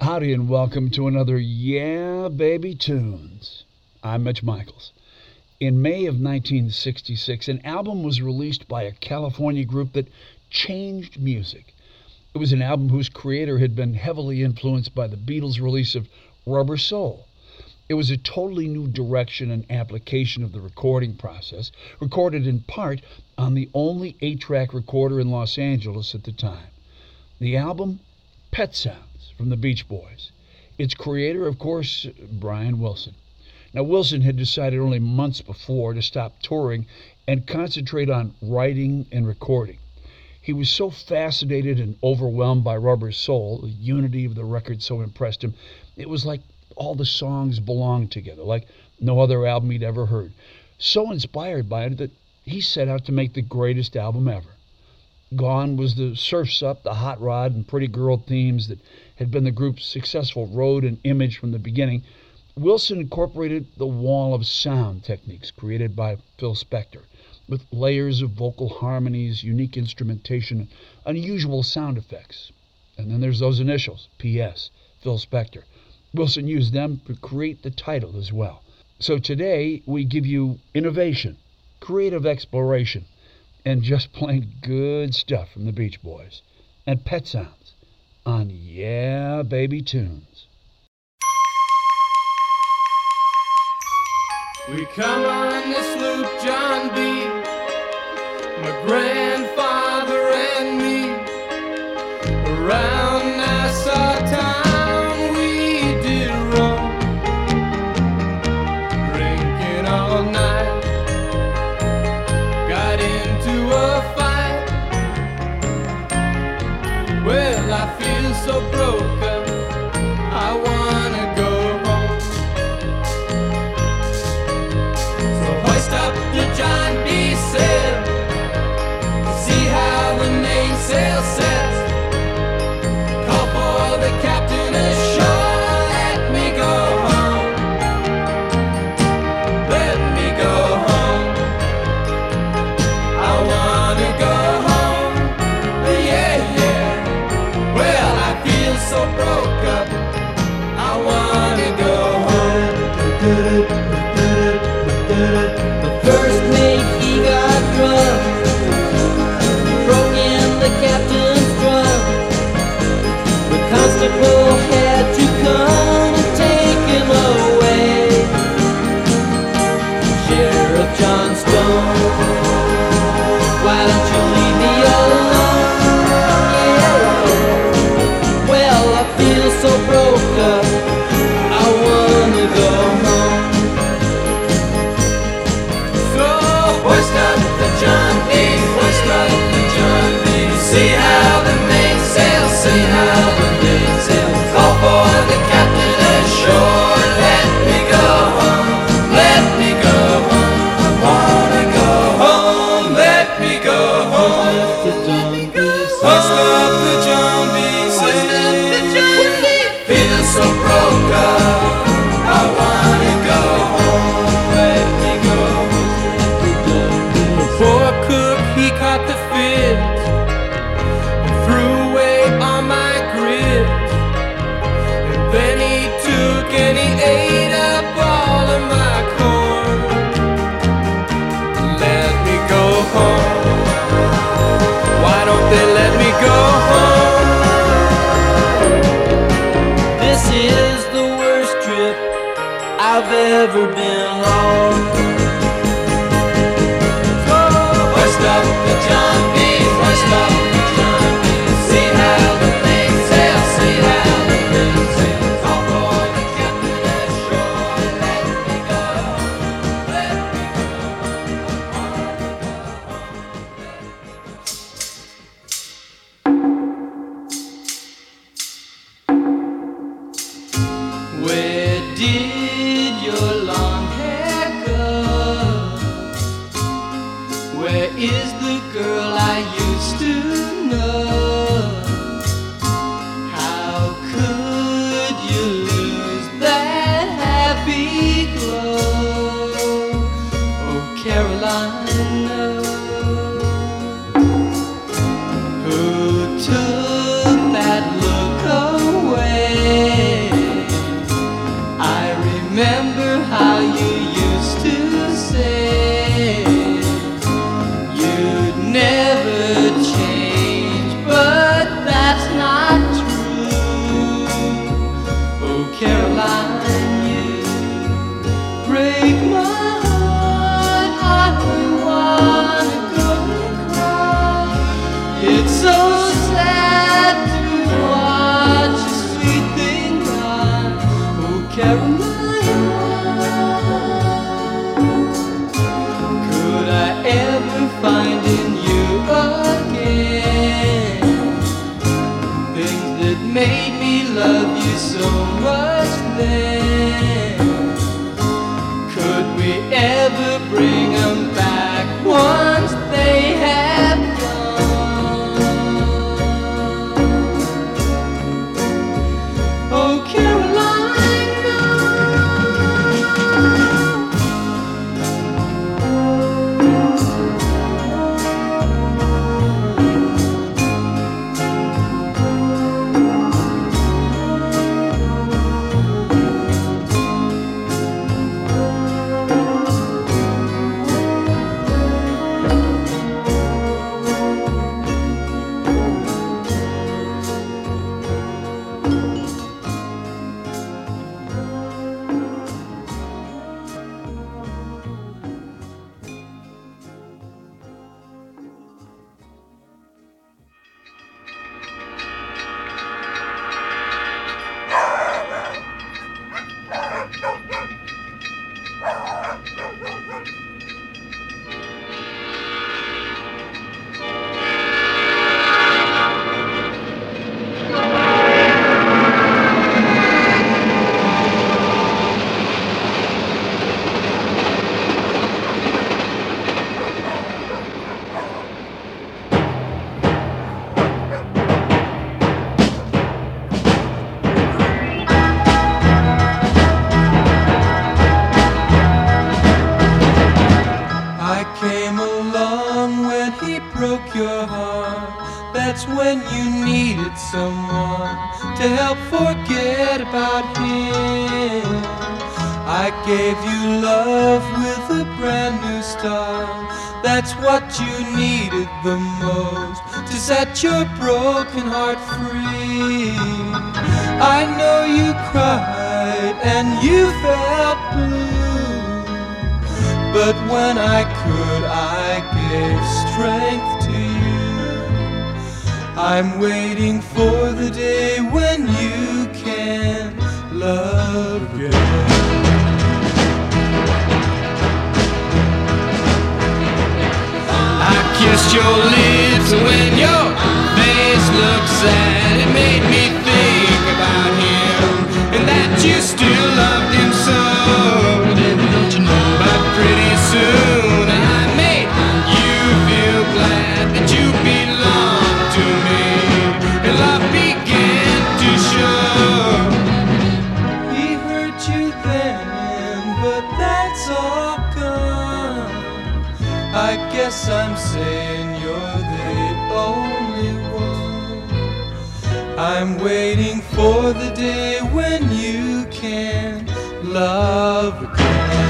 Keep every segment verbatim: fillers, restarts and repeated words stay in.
Howdy and welcome to another Yeah Baby Tunes. I'm Mitch Michaels. In May of nineteen sixty-six, an album was released by a California group that changed music. It was an album whose creator had been heavily influenced by the Beatles' release of Rubber Soul. It was a totally new direction and application of the recording process, recorded in part on the only eight-track recorder in Los Angeles at the time. The album, Pet Sounds, from the Beach Boys. Its creator, of course, Brian Wilson. Now, Wilson had decided only months before to stop touring and concentrate on writing and recording. He was so fascinated and overwhelmed by Rubber Soul, the unity of the record so impressed him. It was like all the songs belonged together, like no other album he'd ever heard. So inspired by it that he set out to make the greatest album ever. Gone was the Surf's Up, the Hot Rod, and Pretty Girl themes that had been the group's successful road and image from the beginning. Wilson incorporated the wall of sound techniques created by Phil Spector, with layers of vocal harmonies, unique instrumentation, and unusual sound effects. And then there's those initials, P S, Phil Spector. Wilson used them to create the title as well. So today we give you innovation, creative exploration, and just plain good stuff from the Beach Boys and Pet Sounds on Yeah Baby Tunes. We come on this loop, John B., my grandfather and me, around Nassau town we did roam, drinking all night, got into a fight. Well, I feel so broke up, I wanna go home. So hoist up the John B. sail, see how the mainsail sets. Call for the captain ashore, let me go home, let me go home. I wanna go home, yeah, yeah. Well, I feel so broke up, I wanna go home. The first mate, he got drunk, broke in the captain's drum. The constable had to come and take him away. Sheriff John Stone, why don't you leave me alone? Yeah. Well, I feel so broke up, I wanna go home. So hoist up the John B., hoist up the John B. See how the mainsail, see how the mainsail. Call for the captain ashore, let me go home, let me go home. I wanna go home, let me go home. Hoist up the John B., hoist up the John B. Feel so broke up, I wanna go home, let me go home. The poor cook, he caught the fit and threw away all my grit. And then he took and he ate up all of my corn. Let me go home, why don't they let me go home? This is the worst trip I've ever been on. Hoist up the John B., hoist up the John B. See how the mainsail, see how the mainsail. Call for the captain ashore, let me go home, let me go home. I wanna go home. Where did your long hair go? Where is the girl I used to know? How could you lose that happy glow? Oh, Carolina, who took that look away? love you so much then. Could we ever bring them back once they have gone? Oh, Caroline. That's when you needed someone to help forget about him. I gave you love with a brand new start. That's what you needed the most to set your broken heart free. I know you cried and you felt blue, but when I could, I gave strength to you. I'm waiting for the day when you can love again. I kissed your lips when your face looked sad. It made me think about him and that you still loved him so. Don't you know? But pretty soon I made you feel glad that you belong to me, and love began to show. He hurt you then, but that's all gone. I guess I'm saying you're the only one. I'm waiting for the day when you can love again.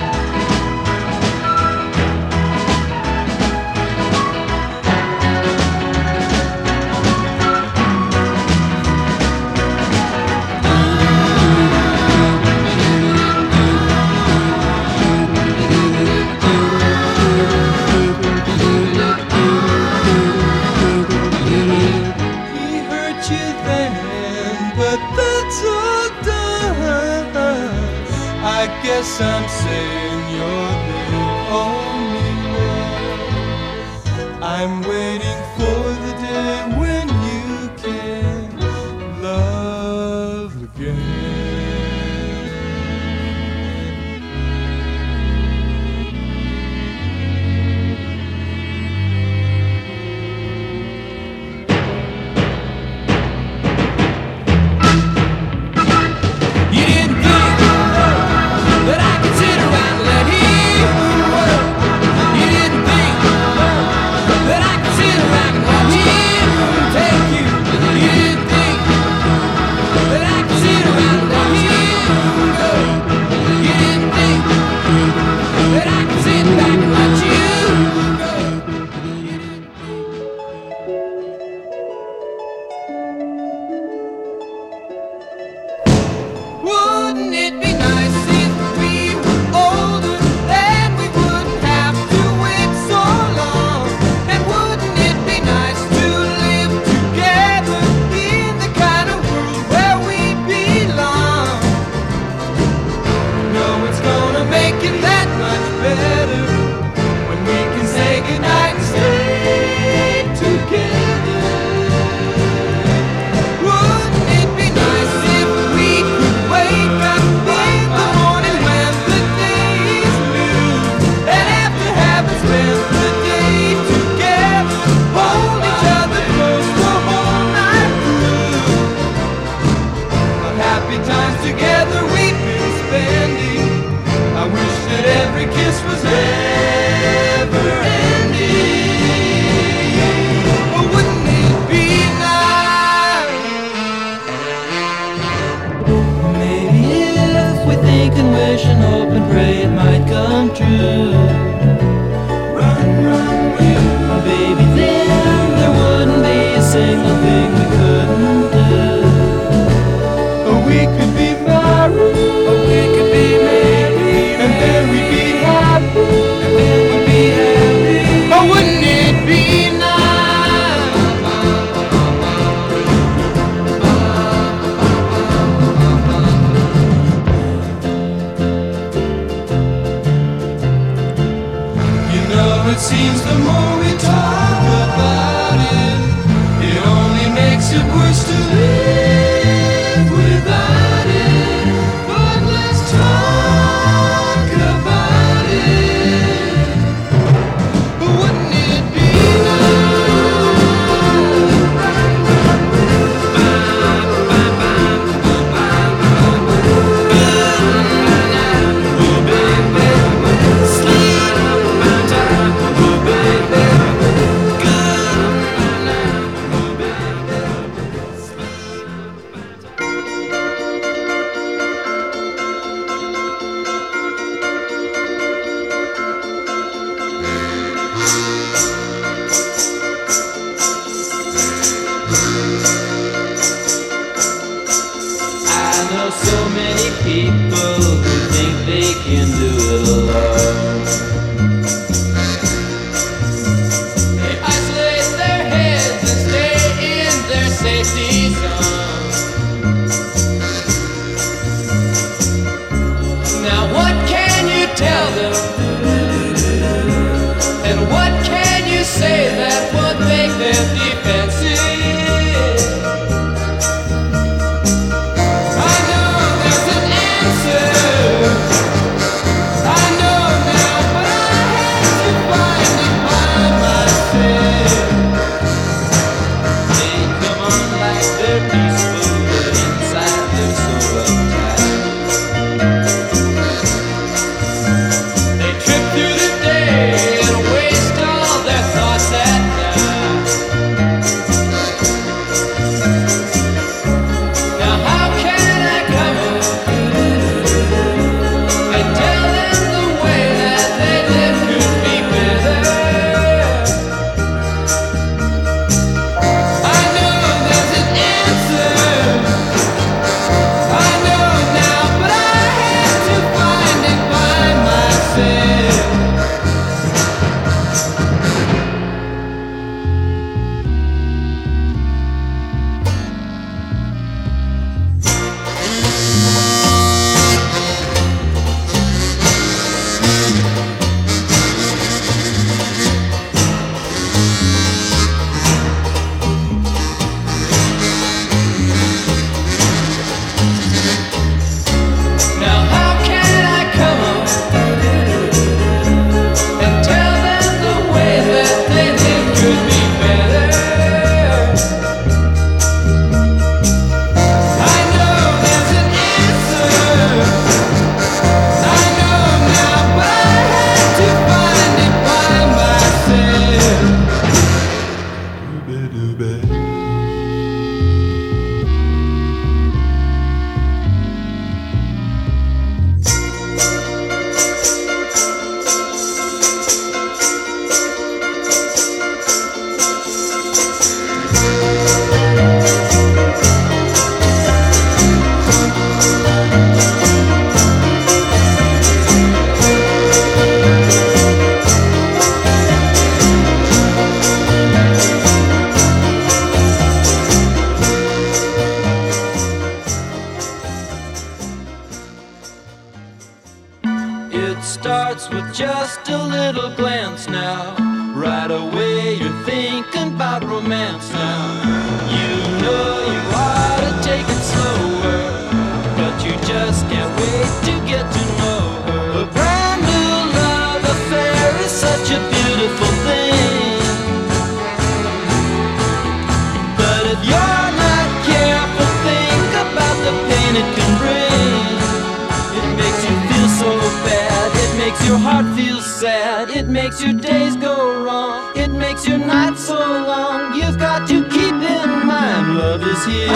I guess I'm saying you're the only one. I'm waiting for the day when you can love again. Wouldn't it be nice if we were older, then we wouldn't have to wait so long? And wouldn't it be nice to live together in the kind of world where we belong? No, it's gonna make it that much better when we can say goodnight and stay together. Wouldn't it be nice happy times together we've been spending. I wish that every kiss was never ending. But wouldn't it be nice? Maybe if we think and wish and hope and pray it might come true. Run, run, you. Baby, then there wouldn't be a single thing we couldn't do. Oh, we could be married. Oh, we could be married. And then we'd be happy. And then we'd be happy. Oh, wouldn't it be nice? You know, it seems the more we talk about it, it only makes it worse to live without it. But let's talk about it. Wouldn't it be I know so many people who think they can do it alone. They isolate their heads and stay in their safety zone. Now what can you tell them? And what can you say that would make them defensive? I know there's an answer. I know now, but I had to find it by myself. They come on like they're peaceful, but inside they're so uptight. They trip through the day and waste all their thoughts at night. Now how can I come up and tell them the way that they live could be better? I know there's an answer. I know now, but I had to find it by myself. Now how can I come up and tell them the way that they live could be better? I know there's an answer. I know now, but I had to find it by myself. It starts with just a little glance now. Right away you're thinking about romance now. You know you ought to take it slower, but you just can't wait to get to know her. A brand new love affair is such a beautiful thing. But if you're not careful, think about the pain it could makes your days go wrong, it makes your nights so long. You've got to keep in mind love is here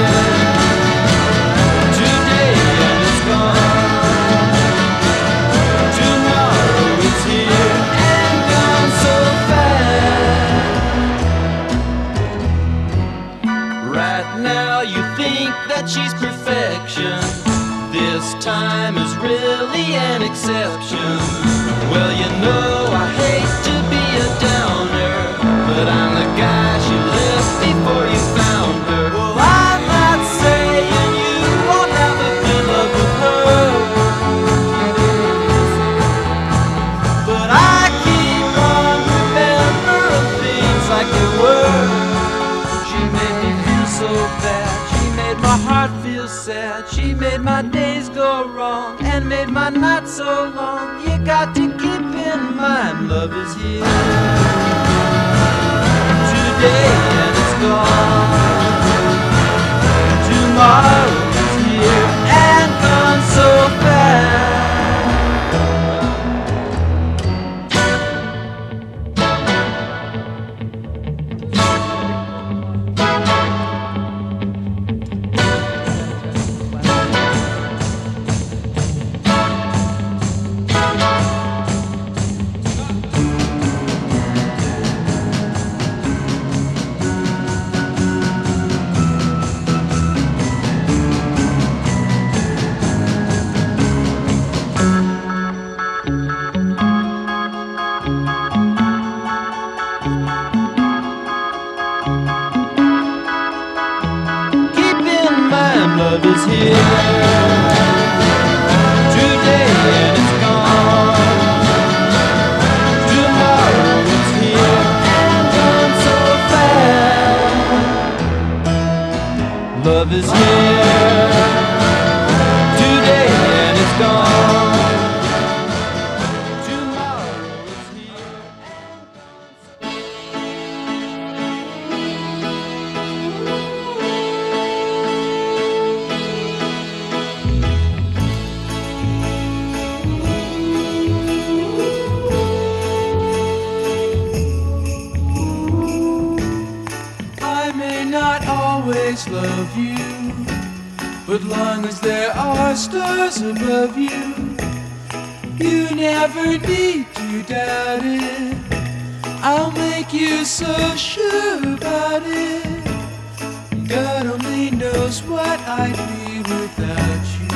today and it's gone. Tomorrow it's here and gone so fast. Right now you think that she's perfection. This time is really an exception. Well, you know I hate to be a downer, but I'm the guy she left before you found her. Well, I'm not saying you won't ever feel love with her, but I keep on remembering things like they were. She made me feel so bad, she made my heart feel sad. She made my days go wrong and made my nights so long. You got to keep in mind love is here today and it's gone. Tomorrow is here and gone so fast. Love is here today and it's gone. Tomorrow it's here and gone so fast. Love is here today and it's gone. Tomorrow it's here and always love you, but long as there are stars above you, you never need to doubt it. I'll make you so sure about it. God only knows what I'd be without you.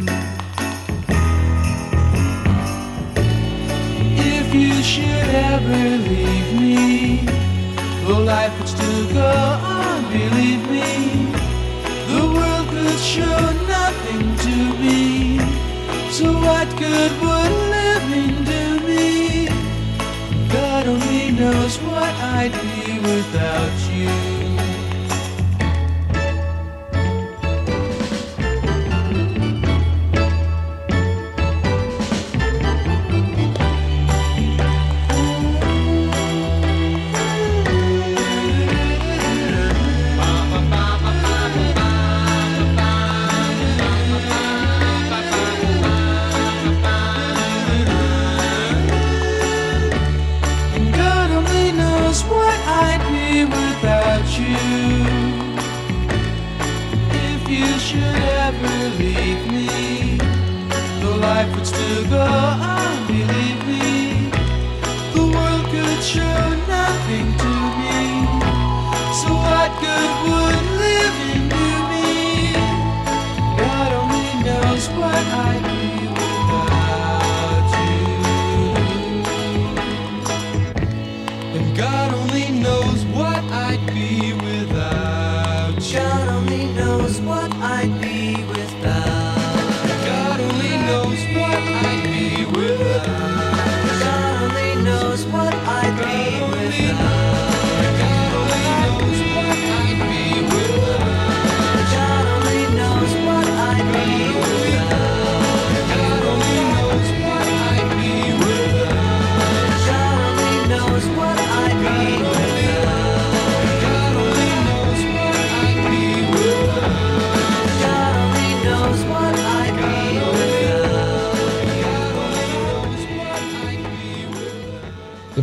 If you should ever leave me, well, life would still go on, believe me. The world could show nothing to me, so what good would living do me? God only knows what I'd be without you. Life would still go on, believe me. The world could show nothing to me, so what good would living do me? God only knows what I'd be without you. And God only knows what I'd be without you. God only knows what I'd be without. God only knows what I'd be without. God only knows what I'd be without. God only knows what I'd be without. God only knows what I'd be without. God only knows what I'd be without. God only knows what I'd be without. God only knows what I'd be without. God only knows what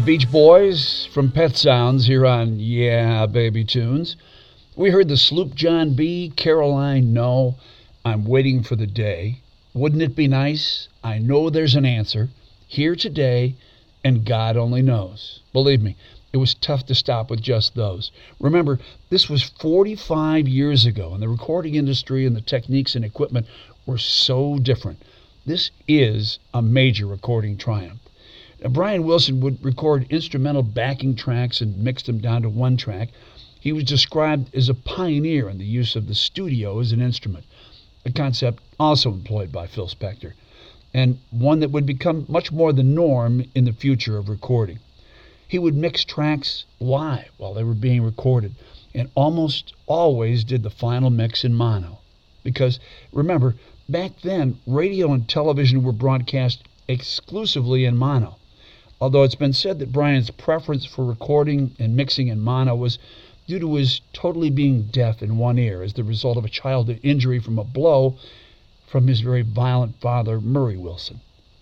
Beach Boys from Pet Sounds here on Yeah Baby Tunes. We heard the Sloop John B, Caroline, No, I'm Waiting for the Day. Wouldn't it be nice? I know there's an answer. Here today, and God only knows. Believe me, it was tough to stop with just those. Remember, this was forty-five years ago, and the recording industry and the techniques and equipment were so different. This is a major recording triumph. Now, Brian Wilson would record instrumental backing tracks and mix them down to one track. He was described as a pioneer in the use of the studio as an instrument, a concept also employed by Phil Spector, and one that would become much more the norm in the future of recording. He would mix tracks live while they were being recorded, and almost always did the final mix in mono. Because, remember, back then, radio and television were broadcast exclusively in mono, although it's been said that Brian's preference for recording and mixing in mono was due to his totally being deaf in one ear as the result of a childhood injury from a blow from his very violent father, Murray Wilson.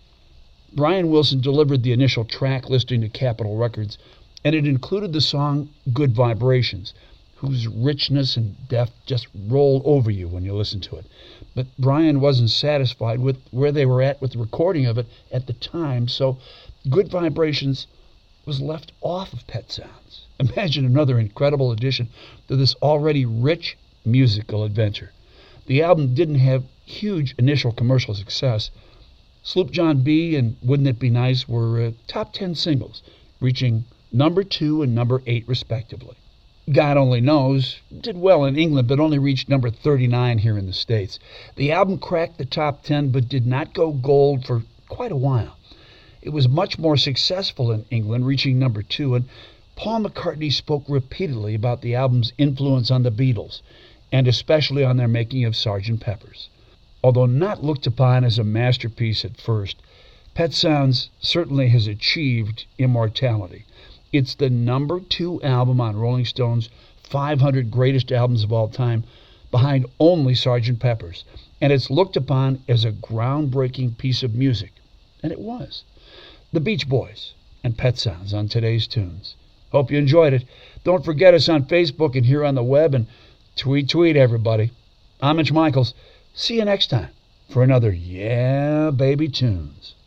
Brian Wilson delivered the initial track listing to Capitol Records, and it included the song Good Vibrations, whose richness and depth just roll over you when you listen to it. But Brian wasn't satisfied with where they were at with the recording of it at the time, so Good Vibrations was left off of Pet Sounds. Imagine another incredible addition to this already rich musical adventure. The album didn't have huge initial commercial success. Sloop John B and Wouldn't It Be Nice were uh, top ten singles, reaching number two and number eight respectively. God Only Knows did well in England, but only reached number thirty-nine here in the States. The album cracked the top ten, but did not go gold for quite a while. It was much more successful in England, reaching number two, and Paul McCartney spoke repeatedly about the album's influence on the Beatles, and especially on their making of Sergeant Pepper's. Although not looked upon as a masterpiece at first, Pet Sounds certainly has achieved immortality. It's the number two album on Rolling Stone's five hundred Greatest Albums of All Time, behind only Sergeant Pepper's, and it's looked upon as a groundbreaking piece of music, and it was. The Beach Boys and Pet Sounds on today's tunes. Hope you enjoyed it. Don't forget us on Facebook and here on the web, and tweet, tweet, everybody. I'm Mitch Michaels. See you next time for another Yeah Baby Tunes.